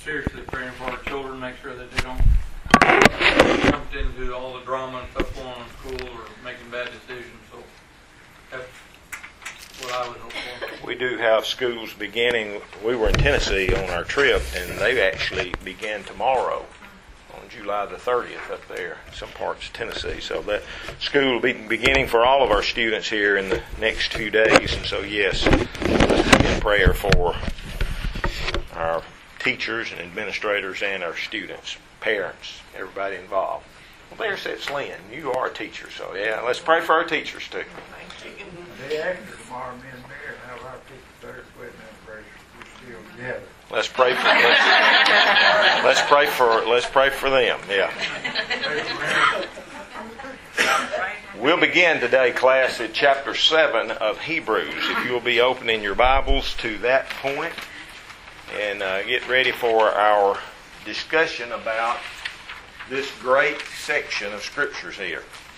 seriously praying for our children, make sure that they don't jump into all the drama and stuff going on in school or making bad decisions. So that's what I would hope for. We do have schools beginning. We were in Tennessee on our trip, and they actually begin tomorrow on July the 30th up there, some parts of Tennessee. So that school will be beginning for all of our students here in the next few days. And so, yes, let's be in prayer for our teachers and administrators and our students, parents, everybody involved. Well, there sits Lynn. You are a teacher, so yeah, let's pray for our teachers too. The day after tomorrow, me and Mary have our 53rd wedding anniversary. We're still together. Let's pray for them. Yeah. We'll begin today, class, at chapter 7 of Hebrews. If you'll be opening your Bibles to that point and get ready for our discussion about this great section of Scriptures here.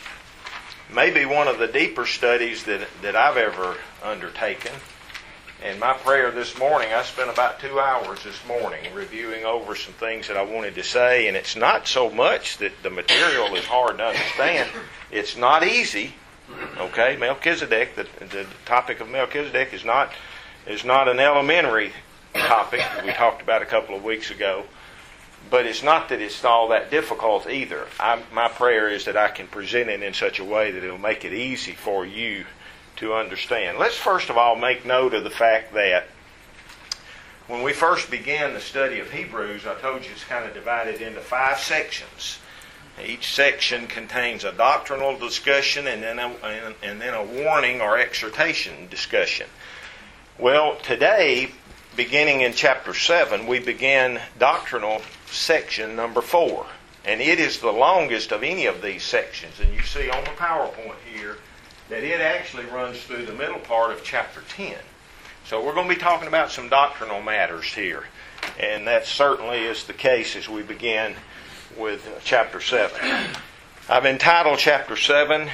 Maybe one of the deeper studies that I've ever undertaken. And my prayer this morning, I spent about 2 hours this morning reviewing over some things that I wanted to say. And it's not so much that the material is hard to understand. It's not easy. Okay, Melchizedek, the topic of Melchizedek is not an elementary topic that we talked about a couple of weeks ago. But it's not that it's all that difficult either. My prayer is that I can present it in such a way that it'll make it easy for you to understand. Let's first of all make note of the fact that when we first began the study of Hebrews, I told you it's kind of divided into 5 sections. Each section contains a doctrinal discussion and then a warning or exhortation discussion. Well, today, beginning in chapter 7, we begin doctrinal section number 4. And it is the longest of any of these sections. And you see on the PowerPoint here that it actually runs through the middle part of chapter 10. So we're going to be talking about some doctrinal matters here. And that certainly is the case as we begin with chapter 7. I've entitled chapter 7,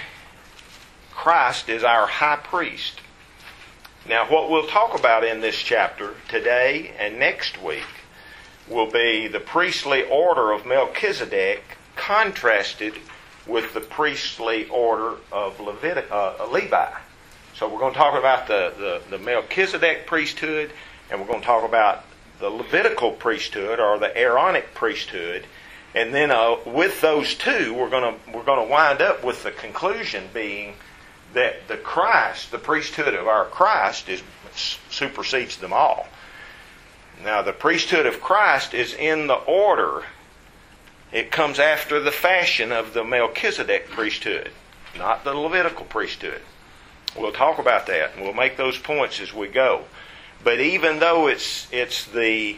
Christ is our high priest. Now, what we'll talk about in this chapter today and next week will be the priestly order of Melchizedek contrasted with the priestly order of Levi. So we're going to talk about the Melchizedek priesthood, and we're going to talk about the Levitical priesthood or the Aaronic priesthood, and then with those two, we're going to wind up with the conclusion being that the Christ, the priesthood of our Christ, supersedes them all. Now, the priesthood of Christ is in the order. It comes after the fashion of the Melchizedek priesthood, not the Levitical priesthood. We'll talk about that, and we'll make those points as we go. But even though it's the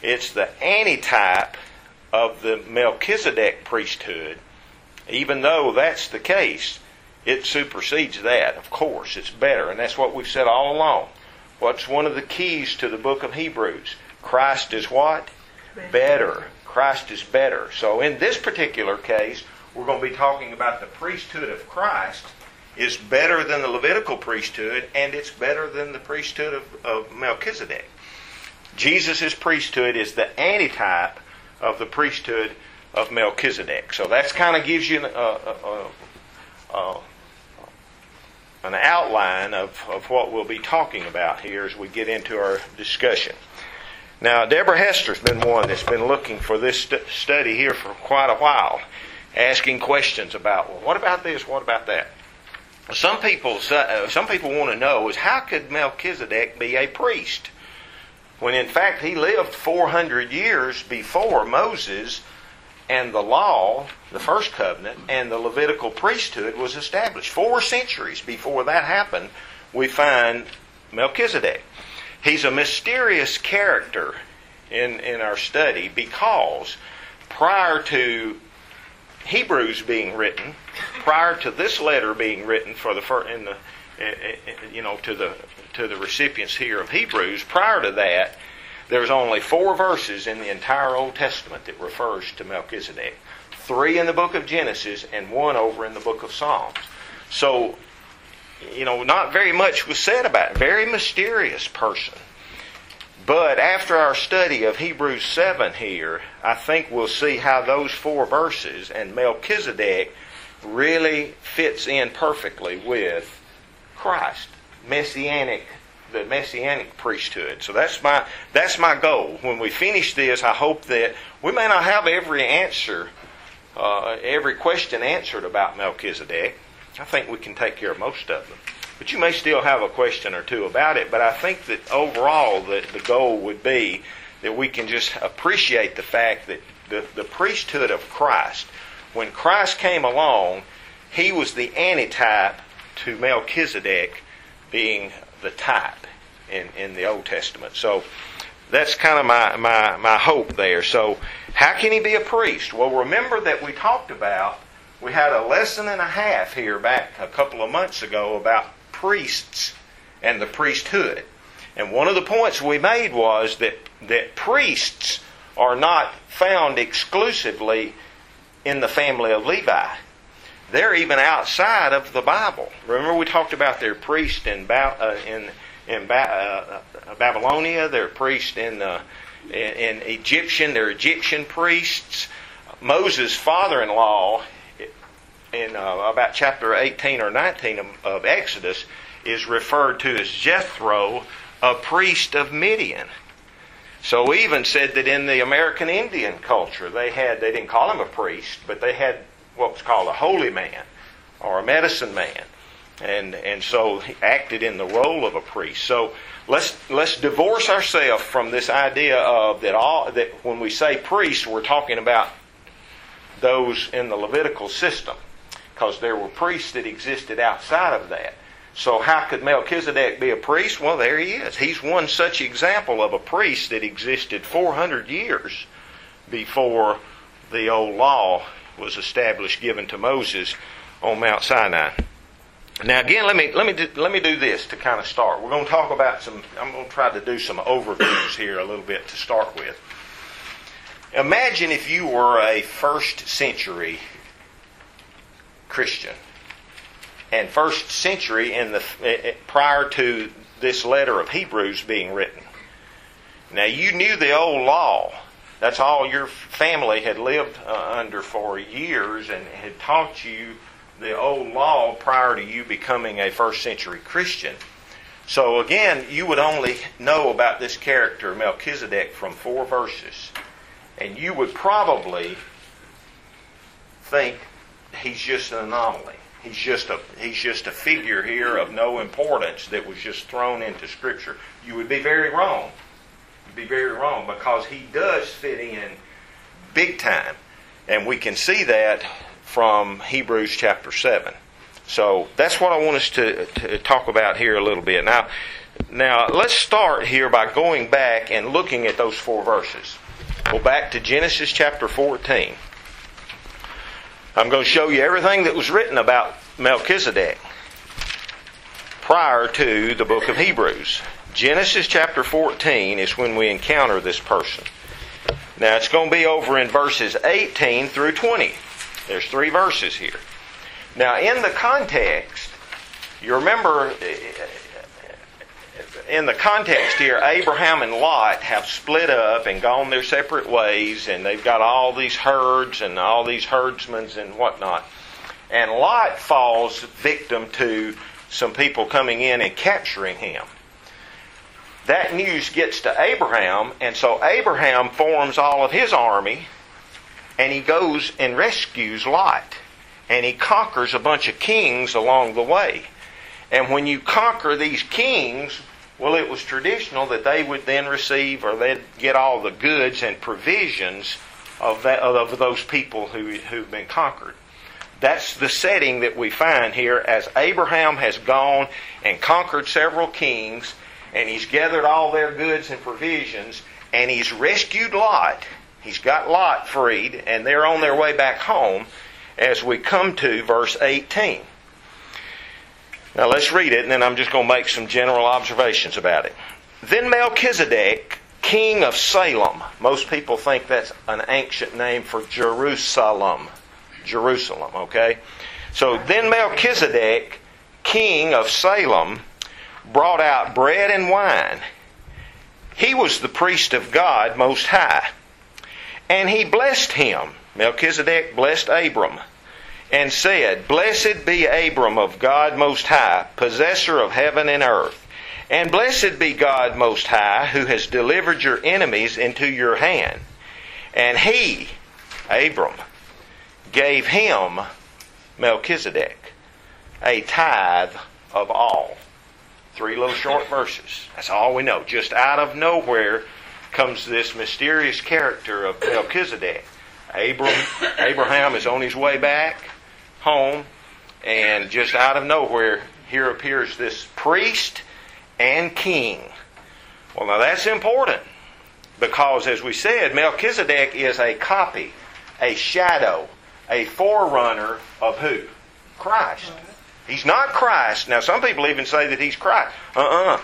antitype of the Melchizedek priesthood, even though that's the case, it supersedes that, of course. It's better, and that's what we've said all along. What's one of the keys to the book of Hebrews? Christ is what? Better. Christ is better. So in this particular case, we're going to be talking about the priesthood of Christ is better than the Levitical priesthood, and it's better than the priesthood of Melchizedek. Jesus' priesthood is the antitype of the priesthood of Melchizedek. So that kind of gives you an outline of what we'll be talking about here as we get into our discussion. Now, Deborah Hester's been one that's been looking for this study here for quite a while, asking questions about, well, what about this, what about that? Some people want to know is how could Melchizedek be a priest when in fact he lived 400 years before Moses and the law, the first covenant, and the Levitical priesthood was established. 4 centuries before that happened, we find Melchizedek. He's a mysterious character in our study because prior to Hebrews being written, prior to this letter being written for the to the recipients here of Hebrews, prior to that, there's only 4 verses in the entire Old Testament that refers to Melchizedek. 3 in the book of Genesis and 1 over in the book of Psalms. So, not very much was said about it. Very mysterious person. But after our study of Hebrews 7 here, I think we'll see how those 4 verses and Melchizedek really fits in perfectly with Christ, the Messianic priesthood. So that's my goal. When we finish this, I hope that we may not have every question answered about Melchizedek. I think we can take care of most of them. But you may still have a question or two about it. But I think that overall the goal would be that we can just appreciate the fact that the priesthood of Christ, when Christ came along, He was the antitype to Melchizedek being the type in the Old Testament. So that's kind of my hope there. So how can he be a priest? Well, remember that we talked about, we had a lesson and a half here back a couple of months ago about priests and the priesthood. And one of the points we made was that priests are not found exclusively in the family of Levi. They're even outside of the Bible. Remember we talked about their priest in Babylonia, their priest in Egyptian, their Egyptian priests. Moses' father-in-law in about chapter 18 or 19 of Exodus is referred to as Jethro, a priest of Midian. So we even said that in the American Indian culture, they didn't call him a priest, but they had what was called a holy man or a medicine man. And so he acted in the role of a priest. So let's divorce ourselves from this idea of that when we say priests, we're talking about those in the Levitical system, because there were priests that existed outside of that. So how could Melchizedek be a priest? Well, there he is. He's one such example of a priest that existed 400 years before the old law was established, given to Moses on Mount Sinai. Now again, let me do this to kind of start. We're going to talk about I'm going to try to do some overviews here a little bit to start with. Imagine if you were a first century Christian. And first century prior to this letter of Hebrews being written. Now you knew the old law. That's all your family had lived under for years and had taught you the old law prior to you becoming a first century Christian. So again, you would only know about this character Melchizedek from 4 verses. And you would probably think he's just an anomaly. He's just a figure here of no importance that was just thrown into Scripture. You would be very wrong. You'd be very wrong, because he does fit in big time. And we can see that from Hebrews chapter 7. So that's what I want us to talk about here a little bit. Now let's start here by going back and looking at those 4 verses. Go back to Genesis chapter 14. I'm going to show you everything that was written about Melchizedek prior to the book of Hebrews. Genesis chapter 14 is when we encounter this person. Now it's going to be over in verses 18 through 20. There's 3 verses here. Now in the context, you remember in the context here, Abraham and Lot have split up and gone their separate ways, and they've got all these herds and all these herdsmen and whatnot. And Lot falls victim to some people coming in and capturing him. That news gets to Abraham, and so Abraham forms all of his army, and he goes and rescues Lot. And he conquers a bunch of kings along the way. And when you conquer these kings, well, it was traditional that they would then receive, or they'd get all the goods and provisions of those people who've been conquered. That's the setting that we find here as Abraham has gone and conquered several kings, and he's gathered all their goods and provisions, and he's rescued Lot. He's got Lot freed, and they're on their way back home as we come to verse 18. Now let's read it, and then I'm just going to make some general observations about it. Then Melchizedek, king of Salem. Most people think that's an ancient name for Jerusalem. Jerusalem, okay? So then Melchizedek, king of Salem, brought out bread and wine. he was the priest of God Most High. And he blessed him. Melchizedek blessed Abram and said, Blessed be Abram of God Most High, possessor of heaven and earth. And blessed be God Most High, who has delivered your enemies into your hand. And he, Abram, gave him, Melchizedek, a tithe of all. 3 little short verses. That's all we know. Just out of nowhere comes this mysterious character of Melchizedek. Abraham is on his way back home, and just out of nowhere, here appears this priest and king. Well, now that's important, because as we said, Melchizedek is a copy, a shadow, a forerunner of who? Christ. He's not Christ. Now, some people even say that he's Christ. No.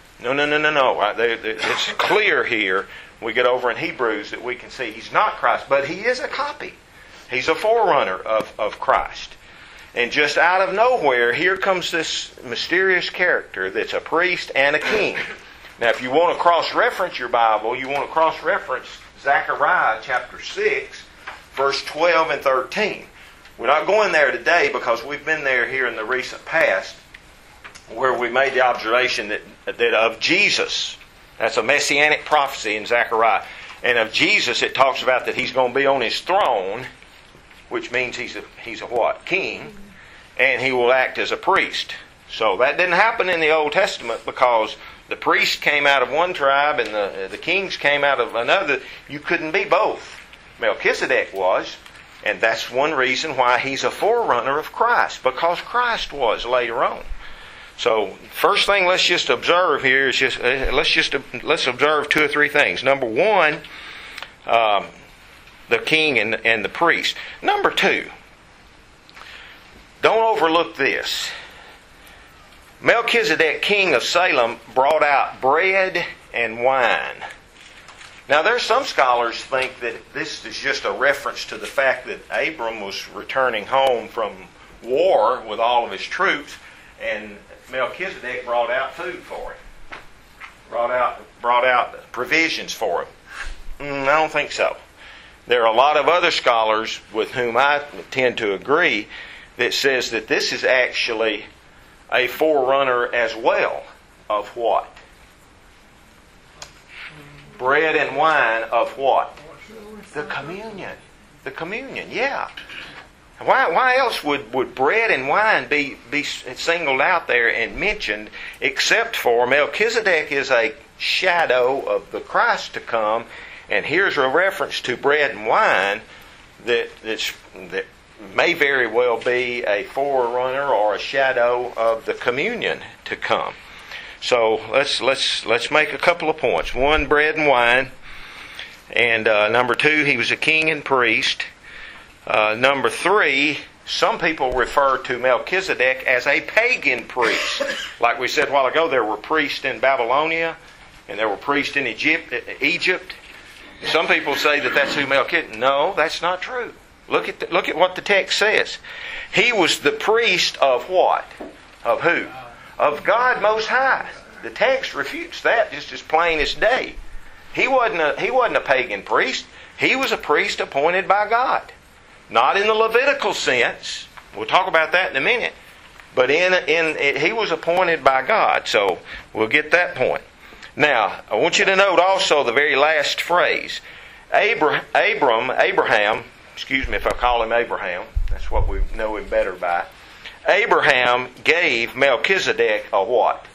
It's clear here. We get over in Hebrews that we can see he's not Christ, but he is a copy. He's a forerunner of Christ. And just out of nowhere, here comes this mysterious character that's a priest and a king. Now, if you want to cross-reference your Bible, you want to cross-reference Zechariah chapter 6, verse 12 and 13. We're not going there today because we've been there here in the recent past, where we made the observation that of Jesus, that's a messianic prophecy in Zechariah, and of Jesus it talks about that he's going to be on his throne, which means he's a what? King, and he will act as a priest. So that didn't happen in the Old Testament because the priest came out of one tribe and the kings came out of another. You couldn't be both. Melchizedek was, and that's one reason why he's a forerunner of Christ, because Christ was later on. So, first thing let's just observe here is let's observe 2 or 3 things. Number 1, the king and the priest. Number 2, don't overlook this. Melchizedek, king of Salem, brought out bread and wine. Now, there's some scholars think that this is just a reference to the fact that Abram was returning home from war with all of his troops, and Melchizedek brought out food for him. Brought out provisions for him. I don't think so. There are a lot of other scholars with whom I tend to agree that says that this is actually a forerunner as well of what? Bread and wine of what? The communion. The communion, yeah. Why else would bread and wine be singled out there and mentioned except for Melchizedek is a shadow of the Christ to come, and here's a reference to bread and wine that may very well be a forerunner or a shadow of the communion to come. So let's make a couple of points. 1, bread and wine, and number 2, he was a king and priest. Number 3, some people refer to Melchizedek as a pagan priest. Like we said a while ago, there were priests in Babylonia and there were priests in Egypt. Some people say that that's who Melchizedek. No, that's not true. Look at what the text says. He was the priest of what? Of who? Of God Most High. The text refutes that just as plain as day. He wasn't a pagan priest. He was a priest appointed by God. Not in the Levitical sense. We'll talk about that in a minute. But he was appointed by God. So we'll get that point. Now, I want you to note also the very last phrase. Abraham, excuse me if I call him Abraham. That's what we know him better by. Abraham gave Melchizedek a what?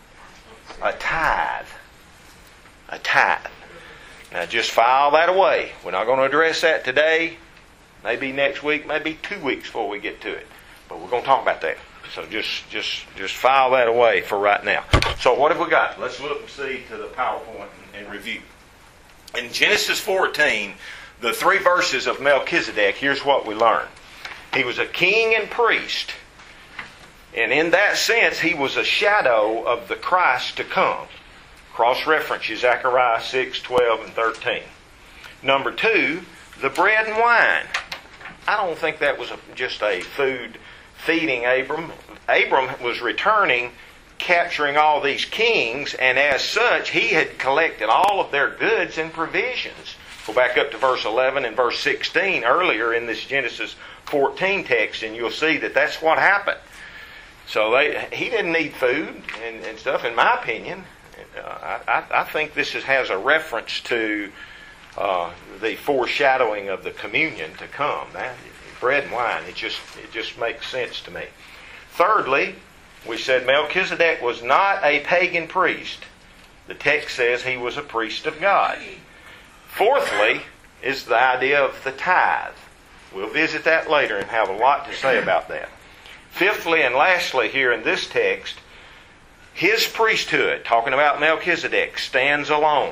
A tithe. A tithe. Now just file that away. We're not going to address that today. Maybe next week, maybe 2 weeks before we get to it. But we're going to talk about that. So just file that away for right now. So what have we got? Let's look and see to the PowerPoint and review. In Genesis 14, the 3 verses of Melchizedek, here's what we learn. He was a king and priest. And in that sense, he was a shadow of the Christ to come. Cross-reference Zechariah 6, 12, and 13. Number 2, the bread and wine. I don't think that was just a food feeding Abram. Abram was returning capturing all these kings, and as such, he had collected all of their goods and provisions. Go back up to verse 11 and verse 16 earlier in this Genesis 14 text, and you'll see that that's what happened. So he didn't need food and stuff, in my opinion. I think this has a reference to the foreshadowing of the communion to come. Bread and wine, it just makes sense to me. Thirdly, we said Melchizedek was not a pagan priest. The text says he was a priest of God. Fourthly is the idea of the tithe. We'll visit that later and have a lot to say about that. Fifthly and lastly here in this text, his priesthood, talking about Melchizedek, stands alone.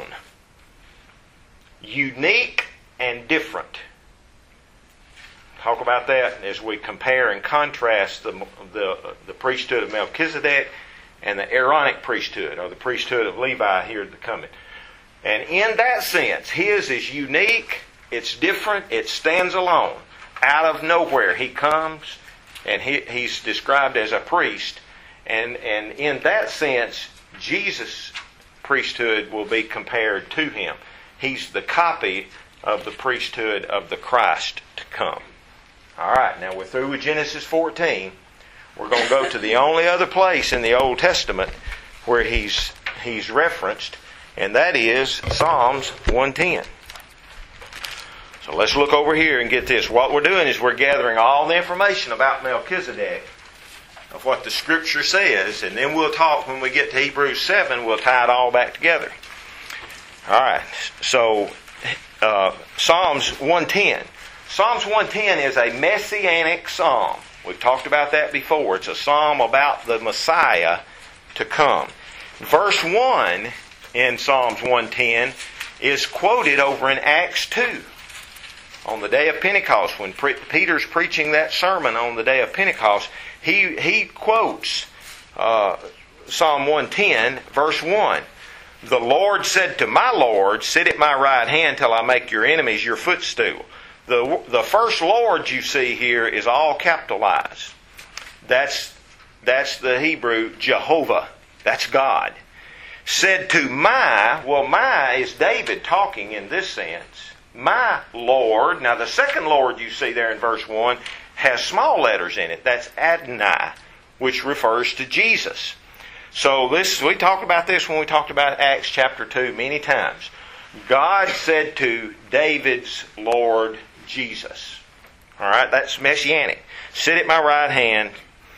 Unique and different. Talk about that as we compare and contrast the priesthood of Melchizedek and the Aaronic priesthood, or the priesthood of Levi here at the coming. And in that sense, his is unique, it's different, it stands alone. Out of nowhere he comes, and he's described as a priest. And in that sense, Jesus' priesthood will be compared to him. He's the copy of the priesthood of the Christ to come. All right, now we're through with Genesis 14. We're going to go to the only other place in the Old Testament where he's referenced, and that is Psalms 110. So let's look over here and get this. What we're doing is we're gathering all the information about Melchizedek, of what the Scripture says, and then we'll talk when we get to Hebrews 7, we'll tie it all back together. All right, so Psalms 110. Psalms 110 is a messianic psalm. We've talked about that before. It's a psalm about the Messiah to come. Verse 1 in Psalms 110 is quoted over in Acts 2. On the day of Pentecost, when Peter's preaching that sermon on the day of Pentecost, he quotes Psalm 110, verse 1. The Lord said to my Lord, sit at my right hand till I make your enemies your footstool. The first Lord you see here is all capitalized. That's the Hebrew Jehovah. That's God. Said to my is David talking in this sense. My Lord. Now the second Lord you see there in verse 1 has small letters in it. That's Adonai, which refers to Jesus. So we talked about this when we talked about Acts chapter 2 many times. God said to David's Lord Jesus. All right, that's messianic. Sit at my right hand.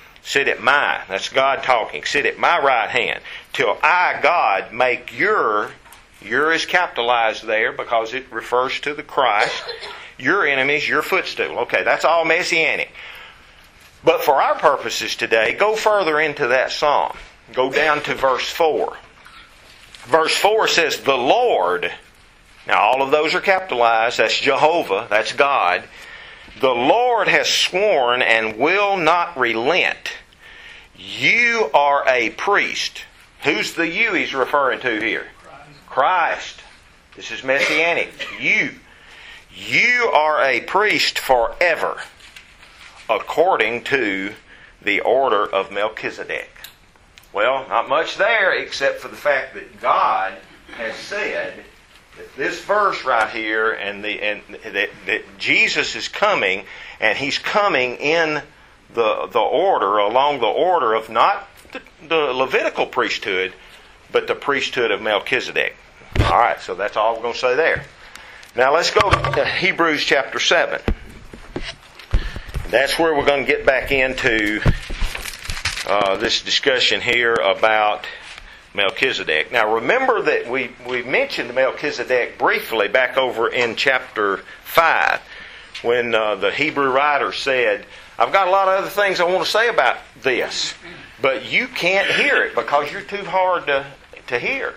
That's God talking. Sit at my right hand till I, God, make your is capitalized there because it refers to the Christ, your enemies, your footstool. Okay, that's all messianic. But for our purposes today, go further into that psalm. Go down to verse 4. Verse 4 says, the Lord. Now all of those are capitalized. That's Jehovah. That's God. The Lord has sworn and will not relent. You are a priest. Who's the you he's referring to here? Christ. This is messianic. You are a priest forever, according to the order of Melchizedek. Well, not much there except for the fact that God has said that this verse right here and that Jesus is coming, and He's coming in the order, along the order of not the Levitical priesthood, but the priesthood of Melchizedek. All right, so that's all we're going to say there. Now let's go to Hebrews chapter 7. That's where we're going to get back into this discussion here about Melchizedek. Now remember that we mentioned Melchizedek briefly back over in chapter 5 when the Hebrew writer said, I've got a lot of other things I want to say about this, but you can't hear it because you're too hard to hear.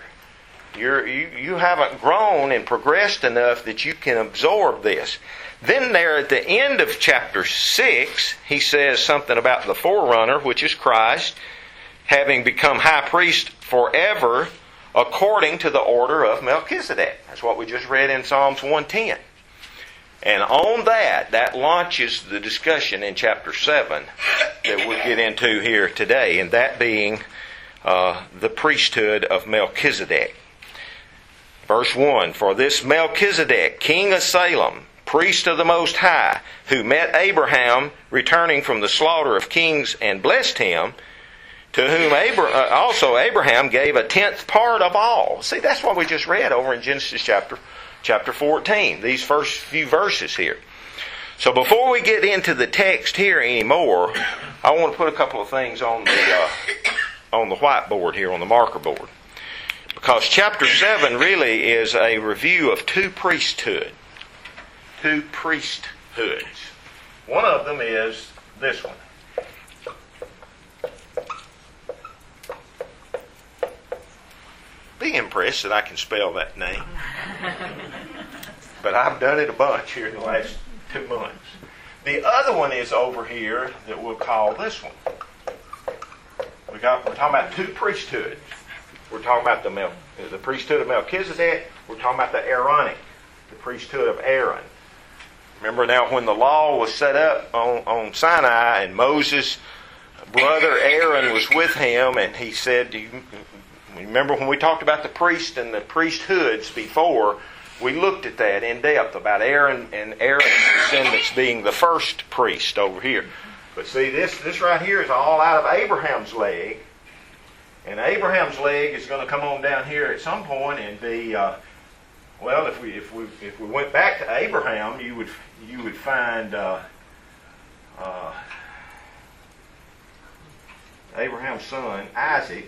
You haven't grown and progressed enough that you can absorb this. Then there at the end of chapter 6, he says something about the forerunner, which is Christ, having become high priest forever according to the order of Melchizedek. That's what we just read in Psalms 110. And on that launches the discussion in chapter 7 that we'll get into here today, and that being the priesthood of Melchizedek. Verse 1, For this Melchizedek, king of Salem, priest of the Most High, who met Abraham returning from the slaughter of kings and blessed him, to whom also Abraham gave a tenth part of all. See, that's what we just read over in Genesis chapter 14, these first few verses here. So before we get into the text here anymore, I want to put a couple of things on the whiteboard here, on the marker board. Because chapter 7 really is a review of two priesthoods. One of them is this one. Be impressed that I can spell that name. But I've done it a bunch here in the last 2 months. The other one is over here that we'll call this one. We're talking about two priesthoods. We're talking about the priesthood of Melchizedek. We're talking about the Aaronic, the priesthood of Aaron. Remember now when the law was set up on Sinai and Moses' brother Aaron was with him, and he said, remember when we talked about the priest and the priesthoods before, we looked at that in depth about Aaron and Aaron's descendants being the first priest over here. But see, this right here is all out of Abraham's leg. And Abraham's leg is going to come on down here at some point and be, well, if we went back to Abraham, you would find Abraham's son Isaac.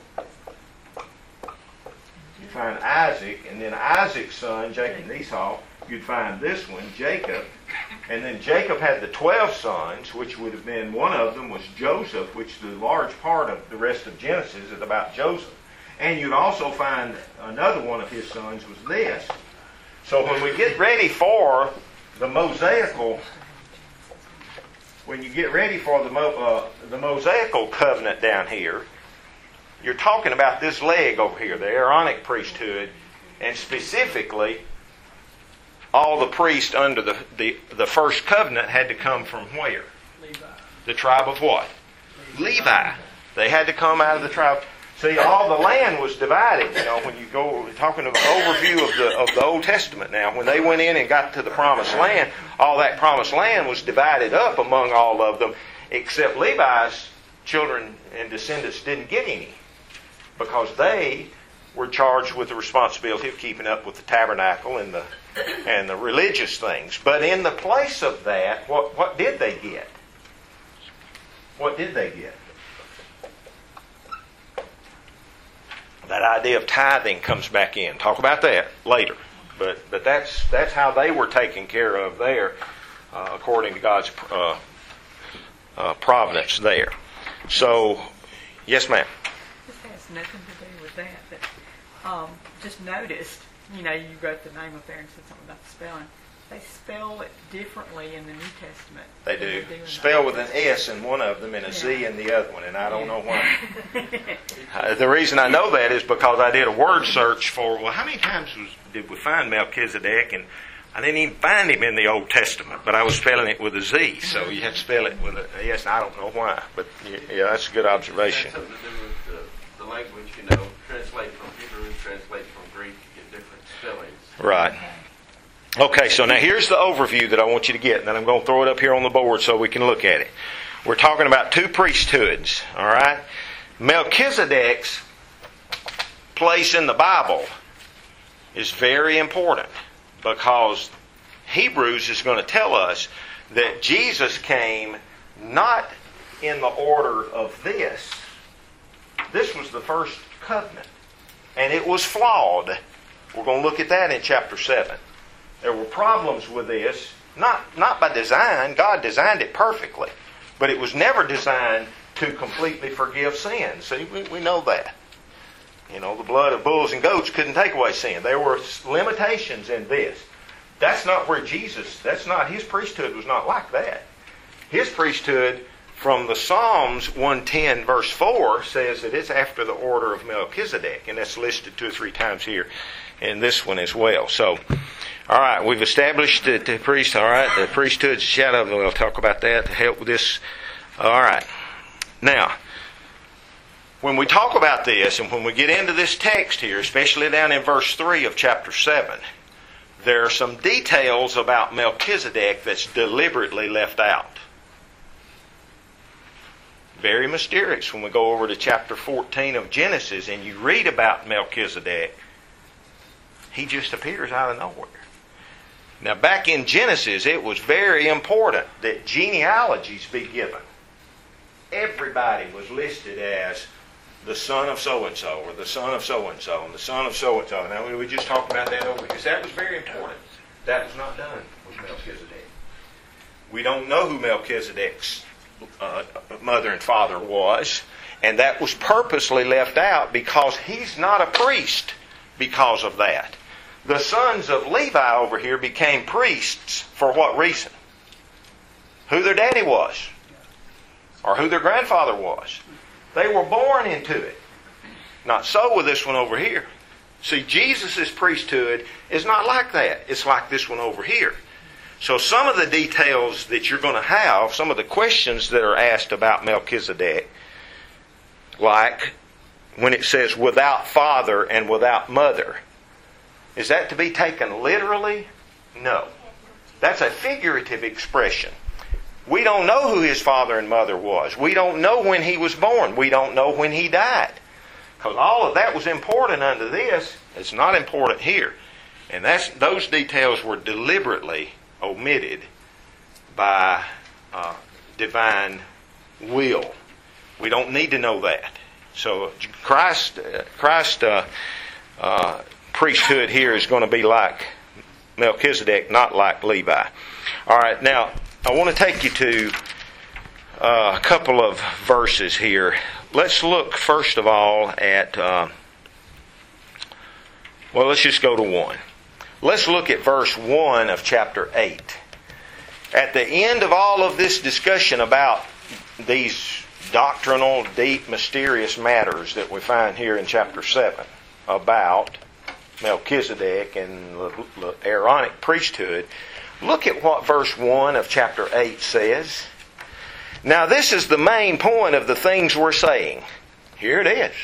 You'd find Isaac, and then Isaac's son Jacob and Esau. You'd find this one Jacob, and then Jacob had the 12 sons, which would have been, one of them was Joseph, which the large part of the rest of Genesis is about Joseph. And you'd also find another one of his sons was this. So when we get ready for the Mosaical, when you get ready for the Mosaical covenant down here, you're talking about this leg over here, the Aaronic priesthood, and specifically all the priests under the first covenant had to come from where? Levi. The tribe of what? Levi. They had to come out of the tribe. See, all the land was divided. You know, when you go talking about the overview of the Old Testament now, when they went in and got to the Promised Land, all that Promised Land was divided up among all of them, except Levi's children and descendants didn't get any, because they were charged with the responsibility of keeping up with the tabernacle and the religious things. But in the place of that, what did they get? What did they get? That idea of tithing comes back in. Talk about that later. But that's how they were taken care of there, according to God's providence there. So, yes, ma'am. This has nothing to do with that. But just noticed, you wrote the name up there and said something about the spelling. They spell it differently in the New Testament. They do. Spell with an S in one of them and a Z in the other one, and I don't know why. The reason I know that is because I did a word search for, how many times did we find Melchizedek? And I didn't even find him in the Old Testament, but I was spelling it with a Z, so you had to spell it with an S, and I don't know why. But yeah, that's a good observation. It has something to do with the language, translate from Hebrew, translate from Greek, you get different spellings. Right. Okay, so now here's the overview that I want you to get, and then I'm going to throw it up here on the board so we can look at it. We're talking about two priesthoods, all right? Melchizedek's place in the Bible is very important, because Hebrews is going to tell us that Jesus came not in the order of this. This was the first covenant, and it was flawed. We're going to look at that in chapter 7. There were problems with this, not by design. God designed it perfectly, but it was never designed to completely forgive sin. See, we know that. The blood of bulls and goats couldn't take away sin. There were limitations in this. That's not where his priesthood was not like that. His priesthood, from the Psalms 110 verse 4, says that it's after the order of Melchizedek, and that's listed 2 or 3 times here in this one as well. So, all right, we've established that the priesthood's a shadow, and we'll talk about that to help with this. All right. Now, when we talk about this and when we get into this text here, especially down in verse 3 of chapter 7, there are some details about Melchizedek that's deliberately left out. Very mysterious. When we go over to chapter 14 of Genesis and you read about Melchizedek, he just appears out of nowhere. Now back in Genesis, it was very important that genealogies be given. Everybody was listed as the son of so-and-so, or the son of so-and-so, and the son of so-and-so. Now we just talked about that over because that was very important. That was not done with Melchizedek. We don't know who Melchizedek's mother and father was, and that was purposely left out because he's not a priest because of that. The sons of Levi over here became priests for what reason? Who their daddy was, or who their grandfather was. They were born into it. Not so with this one over here. See, Jesus' priesthood is not like that. It's like this one over here. So some of the details that you're going to have, some of the questions that are asked about Melchizedek, like when it says without father and without mother, is that to be taken literally? No. That's a figurative expression. We don't know who his father and mother was. We don't know when he was born. We don't know when he died. Because all of that was important unto this. It's not important here. And those details were deliberately omitted by divine will. We don't need to know that. So Christ's priesthood here is going to be like Melchizedek, not like Levi. All right, now I want to take you to a couple of verses here. Let's look first of all at, let's just go to one. Let's look at verse 1 of chapter 8. At the end of all of this discussion about these doctrinal, deep, mysterious matters that we find here in chapter 7 about Melchizedek and the Aaronic priesthood, look at what verse 1 of chapter 8 says. Now this is the main point of the things we're saying. Here it is.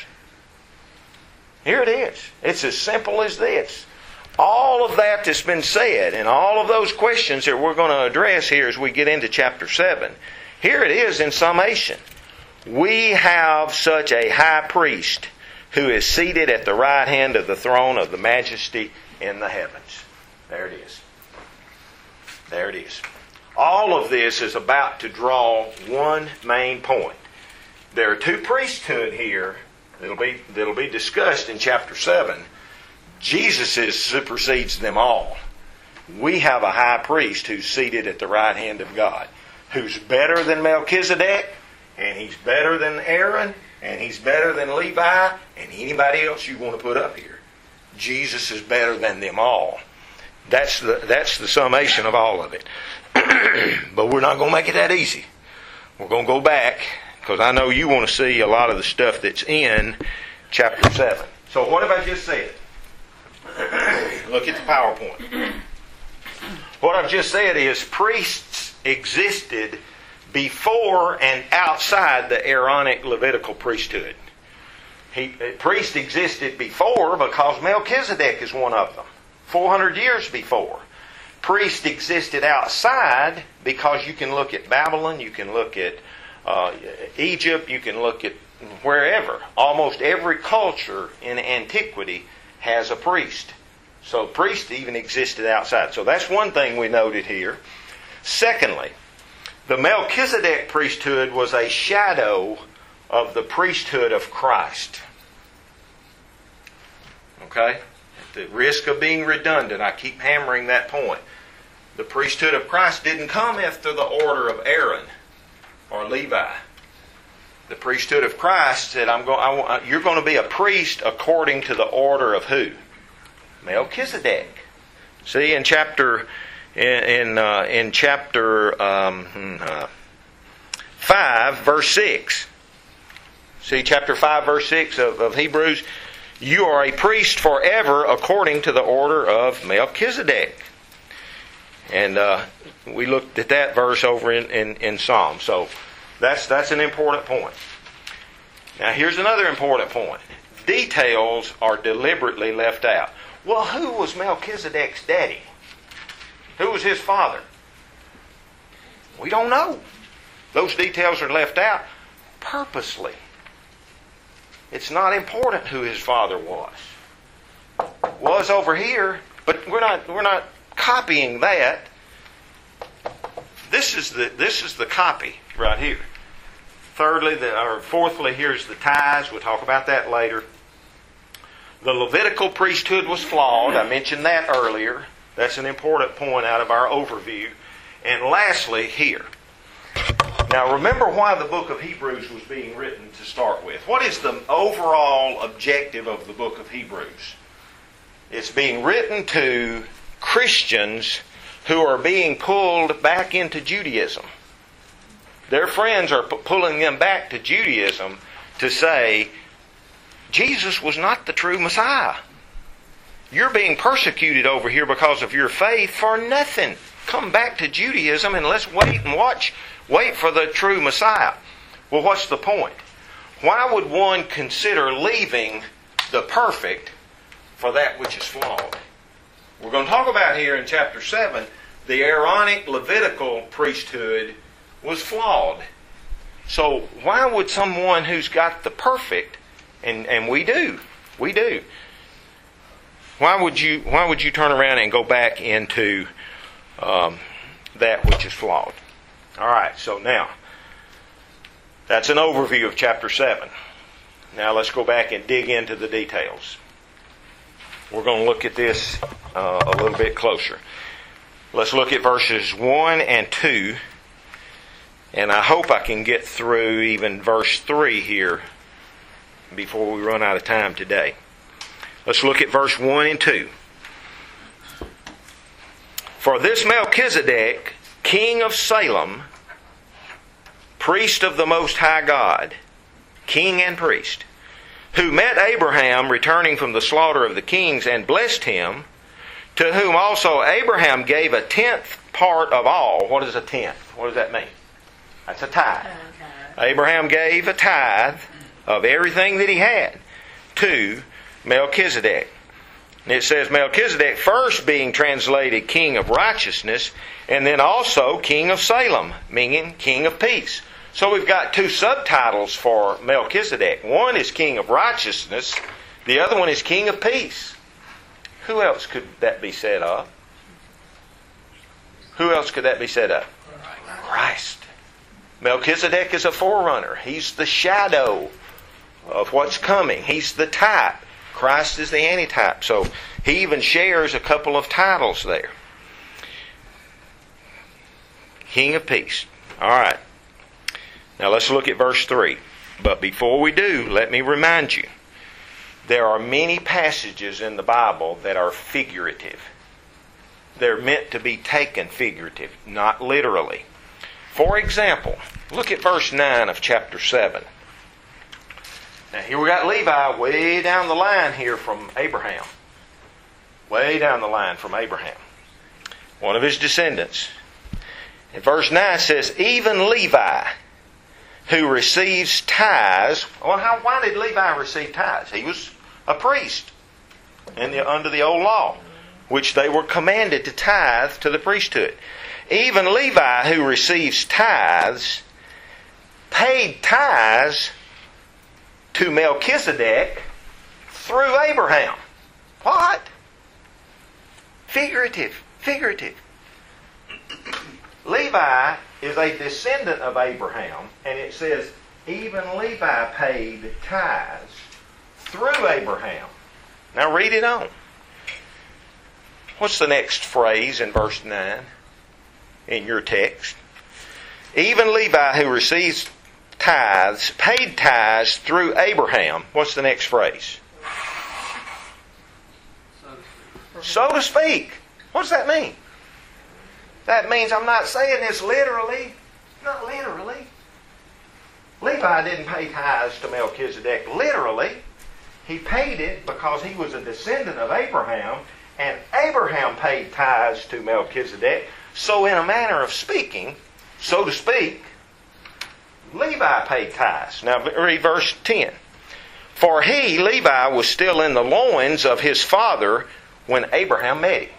Here it is. It's as simple as this. All of that that's been said and all of those questions that we're going to address here as we get into chapter 7, here it is in summation. We have such a high priest who is seated at the right hand of the throne of the majesty in the heavens. There it is. There it is. All of this is about to draw one main point. There are two priesthood here that'll be discussed in chapter 7. Jesus supersedes them all. We have a high priest who's seated at the right hand of God, who's better than Melchizedek, and he's better than Aaron, and he's better than Levi, and anybody else you want to put up here. Jesus is better than them all. That's the summation of all of it. But we're not going to make it that easy. We're going to go back, because I know you want to see a lot of the stuff that's in chapter 7. So what have I just said? Look at the PowerPoint. What I've just said is priests existed before and outside the Aaronic Levitical priesthood. Priests existed before because Melchizedek is one of them. 400 years before. Priests existed outside because you can look at Babylon, you can look at Egypt, you can look at wherever. Almost every culture in antiquity has a priest. So priests even existed outside. So that's one thing we noted here. Secondly, the Melchizedek priesthood was a shadow of the priesthood of Christ. Okay? At the risk of being redundant, I keep hammering that point. The priesthood of Christ didn't come after the order of Aaron or Levi. The priesthood of Christ said, you're going to be a priest according to the order of who? Melchizedek. See, in chapter 5, verse 6. See, chapter 5, verse 6 of Hebrews. You are a priest forever according to the order of Melchizedek. And we looked at that verse over in Psalm. So that's an important point. Now here's another important point. Details are deliberately left out. Well, who was Melchizedek's daddy? Who was his father? We don't know. Those details are left out purposely. It's not important who his father was. Was over here, but we're not copying that. This is the copy right here. Fourthly, here's the tithes. We'll talk about that later. The Levitical priesthood was flawed. I mentioned that earlier. That's an important point out of our overview. And lastly, here. Now remember why the book of Hebrews was being written to start with. What is the overall objective of the book of Hebrews? It's being written to Christians who are being pulled back into Judaism. Their friends are pulling them back to Judaism to say, Jesus was not the true Messiah. You're being persecuted over here because of your faith for nothing. Come back to Judaism and let's wait and wait for the true Messiah. Well, what's the point? Why would one consider leaving the perfect for that which is flawed? We're going to talk about here in chapter 7, the Aaronic Levitical priesthood was flawed. So why would someone who's got the perfect, and we do, why would you turn around and go back into that which is flawed? All right, so now that's an overview of chapter 7. Now let's go back and dig into the details. We're going to look at this a little bit closer. Let's look at verses 1 and 2. And I hope I can get through even verse 3 here before we run out of time today. Let's look at verse 1 and 2. For this Melchizedek, king of Salem, priest of the Most High God, king and priest, who met Abraham returning from the slaughter of the kings and blessed him, to whom also Abraham gave a tenth part of all. What is a tenth? What does that mean? That's a tithe. Abraham gave a tithe of everything that he had to Melchizedek. And it says Melchizedek first being translated king of righteousness, and then also king of Salem, meaning king of peace. So we've got two subtitles for Melchizedek. One is king of righteousness. The other one is king of peace. Who else could that be said of? Who else could that be said of? Christ. Melchizedek is a forerunner. He's the shadow of what's coming. He's the type. Christ is the antitype. So he even shares a couple of titles there. King of peace. All right. Now let's look at verse 3. But before we do, let me remind you, there are many passages in the Bible that are figurative. They're meant to be taken figurative, not literally. For example, look at verse 9 of chapter 7. Now here we got Levi way down the line here from Abraham. Way down the line from Abraham. One of his descendants. And verse 9 says, even Levi, who receives tithes. Well, why did Levi receive tithes? He was a priest under the old law, which they were commanded to tithe to the priesthood. Even Levi, who receives tithes, paid tithes to Melchizedek through Abraham. What? Figurative. Levi is a descendant of Abraham, and it says, even Levi paid tithes through Abraham. Now read it on. What's the next phrase in verse 9 in your text? Even Levi, who receives tithes, paid tithes through Abraham. What's the next phrase? So to speak. What does that mean? That means I'm not saying this literally. Not literally. Levi didn't pay tithes to Melchizedek literally. He paid it because he was a descendant of Abraham, and Abraham paid tithes to Melchizedek. So in a manner of speaking, so to speak, Levi paid tithes. Now read verse 10. For he, Levi, was still in the loins of his father when Abraham met him.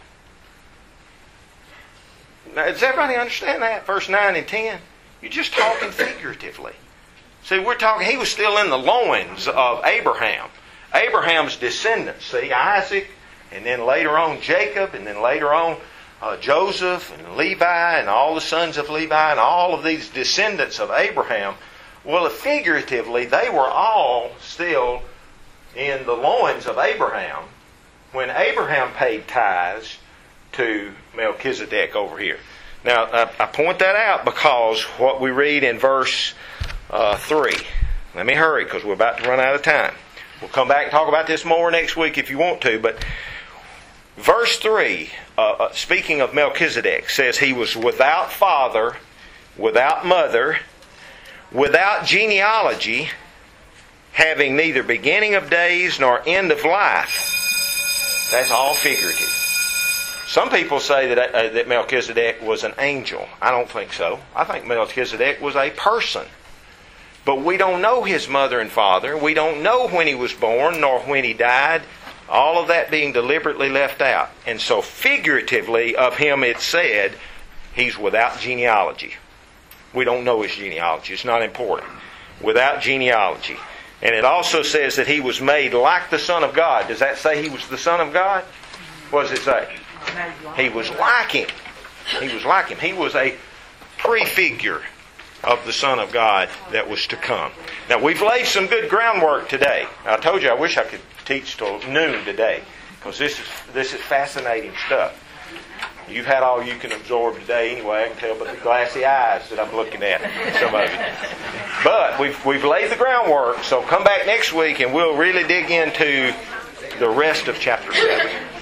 Now, does everybody understand that? Verse 9 and 10? You're just talking figuratively. See, we're talking, he was still in the loins of Abraham. Abraham's descendants, see, Isaac, and then later on Jacob, and then later on Joseph and Levi and all the sons of Levi and all of these descendants of Abraham. Well, figuratively, they were all still in the loins of Abraham when Abraham paid tithes to Melchizedek over here. Now, I point that out because what we read in verse 3. Let me hurry because we're about to run out of time. We'll come back and talk about this more next week if you want to, but verse 3, speaking of Melchizedek, says he was without father, without mother, without genealogy, having neither beginning of days nor end of life. That's all figurative. Some people say that Melchizedek was an angel. I don't think so. I think Melchizedek was a person. But we don't know his mother and father. We don't know when he was born nor when he died. All of that being deliberately left out. And so figuratively of him it said he's without genealogy. We don't know his genealogy. It's not important. Without genealogy. And it also says that he was made like the Son of God. Does that say he was the Son of God? What does it say? He was like him. He was like him. He was a prefigure of the Son of God that was to come. Now, we've laid some good groundwork today. I told you I wish I could teach till noon today because this is fascinating stuff. You've had all you can absorb today anyway. I can tell by the glassy eyes that I'm looking at some of it. But we've laid the groundwork, so come back next week and we'll really dig into the rest of chapter 7.